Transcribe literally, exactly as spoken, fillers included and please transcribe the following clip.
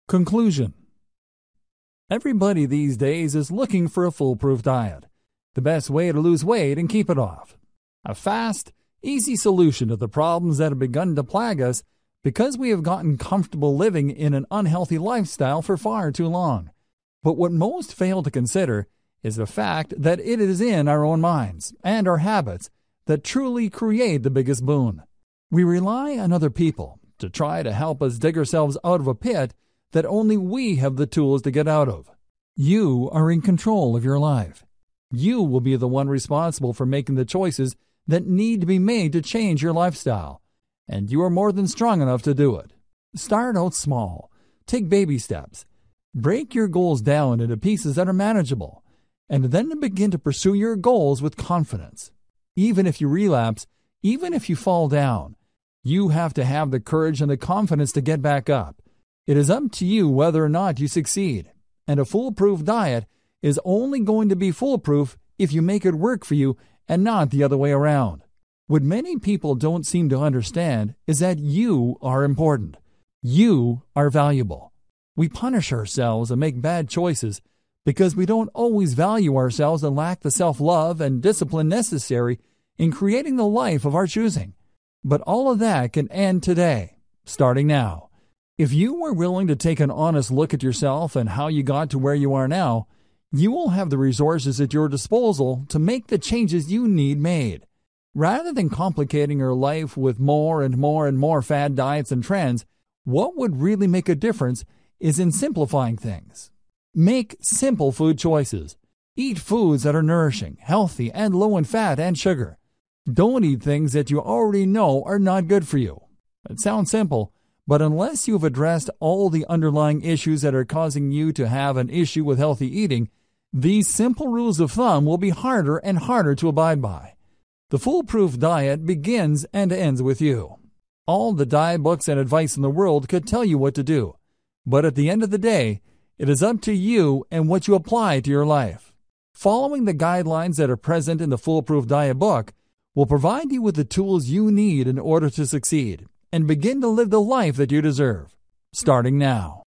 Conclusion. Everybody these days is looking for a foolproof diet, the best way to lose weight and keep it off. A fast, easy solution to the problems that have begun to plague us because we have gotten comfortable living in an unhealthy lifestyle for far too long. But what most fail to consider is the fact that it is in our own minds and our habits that truly create the biggest boon. We rely on other people to try to help us dig ourselves out of a pit that only we have the tools to get out of. You are in control of your life. You will be the one responsible for making the choices that need to be made to change your lifestyle, and you are more than strong enough to do it. Start out small. Take baby steps. Break your goals down into pieces that are manageable, and then begin to pursue your goals with confidence. Even if you relapse, even if you fall down, you have to have the courage and the confidence to get back up. It is up to you whether or not you succeed, and a foolproof diet is only going to be foolproof if you make it work for you and not the other way around. What many people don't seem to understand is that you are important. You are valuable. We punish ourselves and make bad choices because we don't always value ourselves and lack the self-love and discipline necessary in creating the life of our choosing. But all of that can end today, starting now. If you were willing to take an honest look at yourself and how you got to where you are now, you will have the resources at your disposal to make the changes you need made. Rather than complicating your life with more and more and more fad diets and trends, what would really make a difference is in simplifying things. Make simple food choices. Eat foods that are nourishing, healthy, and low in fat and sugar. Don't eat things that you already know are not good for you. It sounds simple, but unless you've addressed all the underlying issues that are causing you to have an issue with healthy eating, these simple rules of thumb will be harder and harder to abide by. The foolproof diet begins and ends with you. All the diet books and advice in the world could tell you what to do, but at the end of the day, it is up to you and what you apply to your life. Following the guidelines that are present in the Foolproof Diet book will provide you with the tools you need in order to succeed and begin to live the life that you deserve, starting now.